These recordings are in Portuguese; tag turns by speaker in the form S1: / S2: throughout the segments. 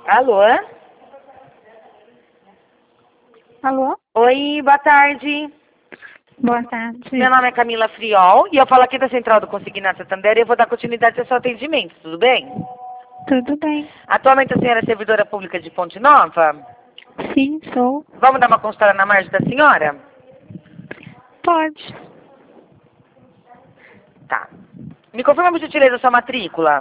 S1: Alô?
S2: Alô?
S1: Oi, boa tarde.
S2: Boa tarde.
S1: Meu nome é Camila Friol e eu falo aqui da Central do Consignado Santander e eu vou dar continuidade ao seu atendimento, tudo bem?
S2: Tudo bem?
S1: Atualmente a senhora é servidora pública de Ponte Nova?
S2: Sim, sou.
S1: Vamos dar uma consulta na margem da senhora?
S2: Pode.
S1: Tá. Me confirma, por gentileza, a sua matrícula.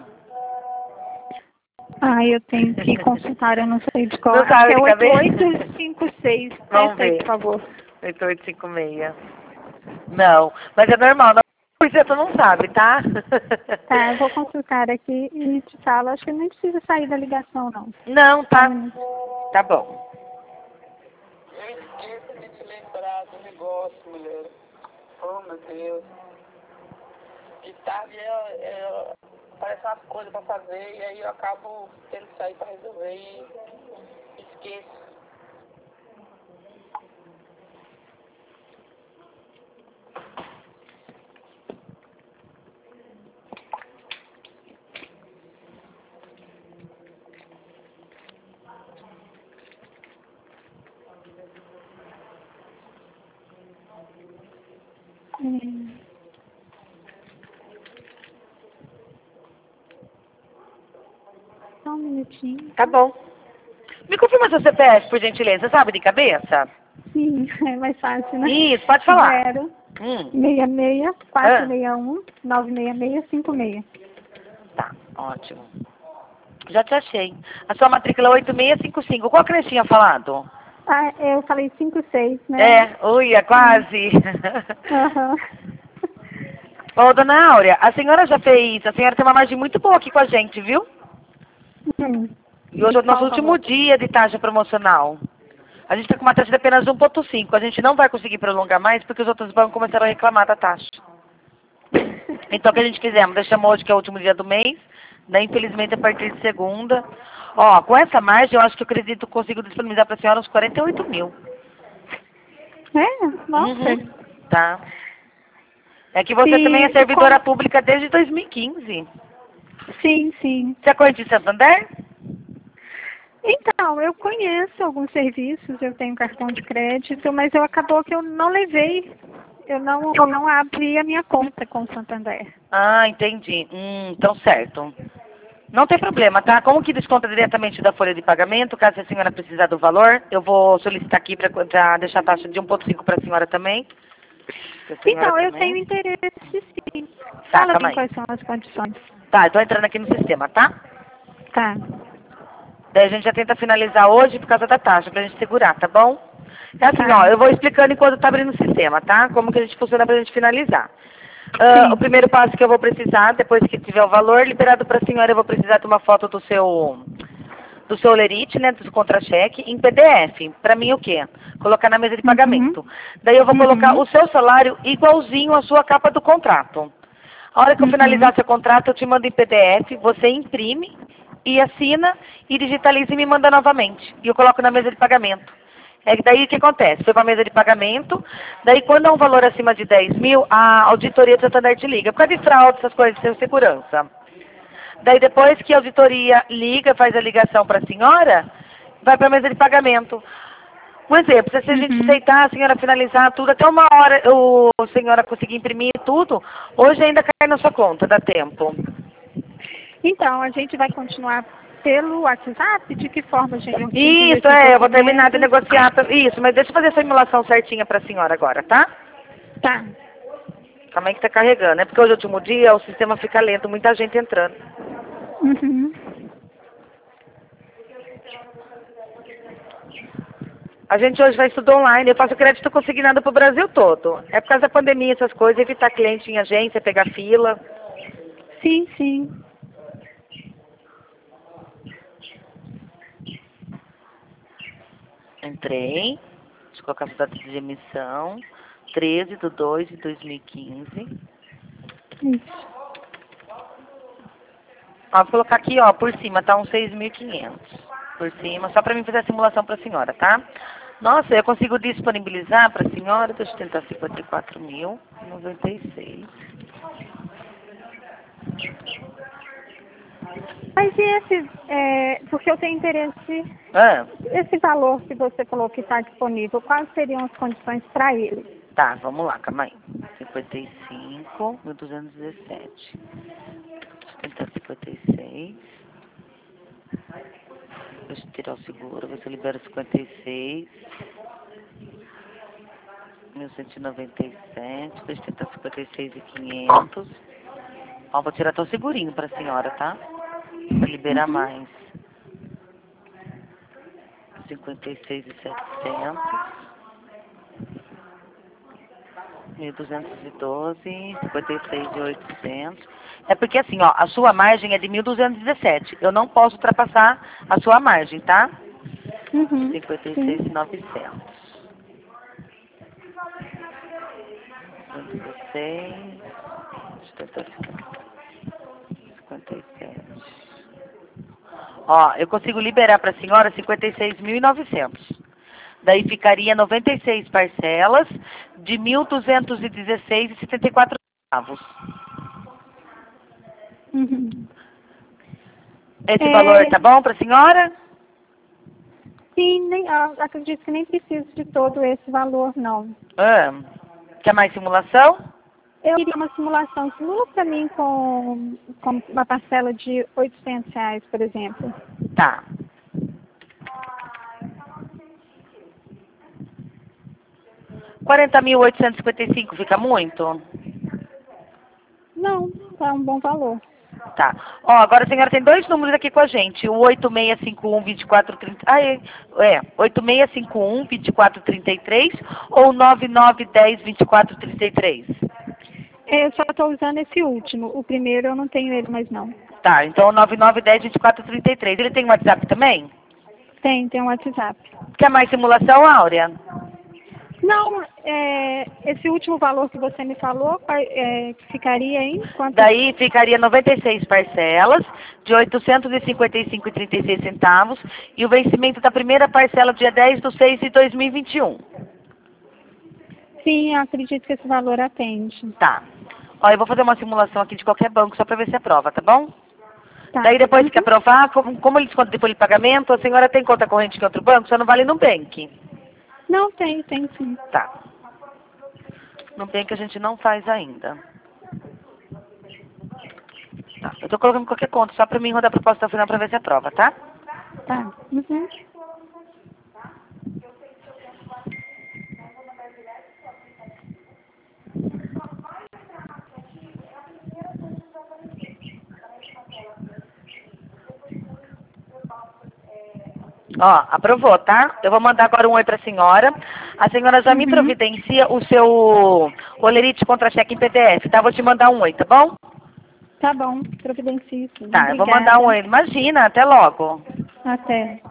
S2: Eu tenho que consultar, eu não sei de qual.
S1: Não
S2: Acho que
S1: sabe
S2: é
S1: de cabeça?
S2: 8856.
S1: Vamos
S2: Testa aí,
S1: ver.
S2: por favor.
S1: 8856. Não, mas é normal, 9% não sabe, tá?
S2: Tá, eu vou consultar aqui e te falo. Acho que nem precisa sair da ligação, não.
S1: Não,
S2: Só um
S1: tá.
S2: minuto.
S1: Tá bom.
S3: Eu esqueço de te lembrar do negócio, mulher. Oh, meu Deus. De tarde parece umas coisas pra fazer e aí eu acabo tendo que sair pra resolver e esqueço.
S2: Só um minutinho.
S1: Tá bom. Me confirma seu CPF, por gentileza, sabe de cabeça?
S2: Sim, é mais fácil, né?
S1: Isso, pode falar.
S2: 0
S1: Hum.
S2: 66
S1: Ah.
S2: 461 96656.
S1: Tá, ótimo. Já te achei. A sua matrícula é 8655. Qual que eu tinha falado?
S2: Eu falei 56, né?
S1: É, uia, quase.
S2: Aham.
S1: Ô, dona Áurea, a senhora já fez... A senhora tem uma margem muito boa aqui com a gente, viu? E hoje é o nosso
S2: Qual o
S1: último
S2: valor?
S1: dia de taxa promocional. A gente está com uma taxa de apenas 1,5. A gente não vai conseguir prolongar mais porque os outros bancos começaram a reclamar da taxa. Então, o que a gente fizemos? Deixamos hoje, que é o último dia do mês. Daí, infelizmente, a partir de segunda. Ó, com essa margem, eu acho que eu acredito que consigo disponibilizar para a senhora uns 48 mil.
S2: Nossa.
S1: Uhum. Tá. É que você também é
S2: E
S1: servidora
S2: como...
S1: pública desde 2015.
S2: Sim, sim.
S1: Você é corrente de Santander?
S2: Então, eu conheço alguns serviços, eu tenho cartão de crédito, mas acabou que eu não levei, eu não abri a minha conta com o Santander.
S1: Ah, entendi. Então certo. Não tem problema, tá? Como que desconta diretamente da folha de pagamento, caso a senhora precisar do valor, eu vou solicitar aqui para deixar a taxa de 1,5 para a senhora também. Pra senhora
S2: Então, eu
S1: também.
S2: tenho interesse sim.
S1: Tá,
S2: Fala
S1: calma
S2: bem
S1: aí.
S2: quais são as condições.
S1: Tá, eu tô entrando aqui no sistema, tá?
S2: Tá.
S1: Daí a gente já tenta finalizar hoje por causa da taxa, pra gente segurar, tá bom? É assim, ó,
S2: Tá.
S1: eu vou explicando enquanto tá abrindo o sistema, tá? Como que a gente funciona pra gente finalizar. O
S2: Sim.
S1: primeiro passo que eu vou precisar, depois que tiver o valor liberado pra senhora, eu vou precisar de uma foto do seu lerite, né, do contra-cheque, em PDF. Pra mim o quê? Colocar na mesa de
S2: Uhum.
S1: pagamento. Daí eu vou colocar
S2: Uhum.
S1: o seu salário igualzinho à sua capa do contrato. A hora que eu
S2: Uhum.
S1: finalizar seu contrato, eu te mando em PDF, você imprime e assina e digitaliza e me manda novamente. E eu coloco na mesa de pagamento. É que daí o que acontece? Foi para a mesa de pagamento, daí quando é um valor acima de 10 mil, a auditoria do Santander te liga. Por causa de fraude, essas coisas, de segurança. Daí depois que a auditoria liga, faz a ligação para a senhora, vai para a mesa de pagamento. Um exemplo, se a gente
S2: Uhum.
S1: aceitar, a senhora finalizar tudo, até uma hora a senhora conseguir imprimir tudo, hoje ainda cai na sua conta, dá tempo.
S2: Então, a gente vai continuar pelo WhatsApp? De que forma a gente envia
S1: Isso,
S2: esses
S1: eu vou terminar de
S2: documentos?
S1: negociar. Isso, mas deixa eu fazer essa simulação certinha para a senhora agora, tá?
S2: Tá.
S1: Calma aí que tá carregando. É porque hoje é o último dia, o sistema fica lento, muita gente entrando.
S2: Uhum.
S1: A gente hoje vai estudar online, eu faço crédito consignado pro Brasil todo. É por causa da pandemia, essas coisas, evitar cliente em agência, pegar fila.
S2: Sim, sim.
S1: Entrei, deixa eu colocar a data de emissão, 13/2/2015.
S2: Isso.
S1: Ó, vou colocar aqui, ó, por cima, tá uns 6.500. Por cima, só para mim fazer a simulação para a senhora, tá? Nossa, eu consigo disponibilizar para a senhora, deixa eu tentar 54.096.
S2: Mas e esse, porque eu tenho interesse,
S1: Ah,
S2: esse valor que você falou que está disponível, quais seriam as condições para ele?
S1: tá, vamos lá, calma aí. 55.217. 56. Deixa eu tirar o seguro, ver se eu libero 56. 1.197. Deixa eu tentar 56.500. Ó, vou tirar até o segurinho pra senhora, tá? Pra liberar mais. 56.700. 1.212. 56.800. É porque assim, ó, a sua margem é de 1.217. Eu não posso ultrapassar a sua margem, tá?
S2: Uhum.
S1: 56.900. 56. 57. Ó, eu consigo liberar para a senhora 56.900. Daí ficaria 96 parcelas de 1.216,74 centavos.
S2: Uhum.
S1: Esse valor tá bom para a senhora?
S2: Sim, acredito que nem preciso de todo esse valor, não.
S1: Quer mais simulação?
S2: Eu queria uma simulação. Simula para mim com uma parcela de R$ 800, por exemplo.
S1: Tá. R$ 40.855 fica muito?
S2: Não, é um bom valor.
S1: Tá. Ó, agora a senhora tem dois números aqui com a gente. O 8651-2430. Ah, 8651-2433 ou 9910-2433?
S2: Eu só estou usando esse último. O primeiro eu não tenho ele mais não.
S1: Tá, então 9910-2433. Ele tem WhatsApp também?
S2: Tem um WhatsApp.
S1: Quer mais simulação, Áurea?
S2: Não, esse último valor que você me falou, ficaria em quanto?
S1: Daí ficaria 96 parcelas de R$ 855,36 centavos e o vencimento da primeira parcela dia 10/6/2021.
S2: Sim, eu acredito que esse valor atende.
S1: Tá. Ó, eu vou fazer uma simulação aqui de qualquer banco só para ver se aprova, tá bom?
S2: Tá.
S1: Daí depois que aprovar, como eles contam de folha de pagamento, a senhora tem conta corrente em outro banco, só não vale no Nubank.
S2: Não, tem sim.
S1: Tá. No Nubank a gente não faz ainda. Tá. Eu tô colocando qualquer conta, só para mim rodar a proposta final para ver se aprova, tá?
S2: Tá. Uhum.
S1: Ó, aprovou, tá? Eu vou mandar agora um oi pra senhora. A senhora já me providencia o seu olerite contra-cheque em PDF, tá? Vou te mandar um oi, tá bom?
S2: Tá bom, providencie sim.
S1: Tá, eu vou mandar um oi. Imagina, até logo.
S2: Até.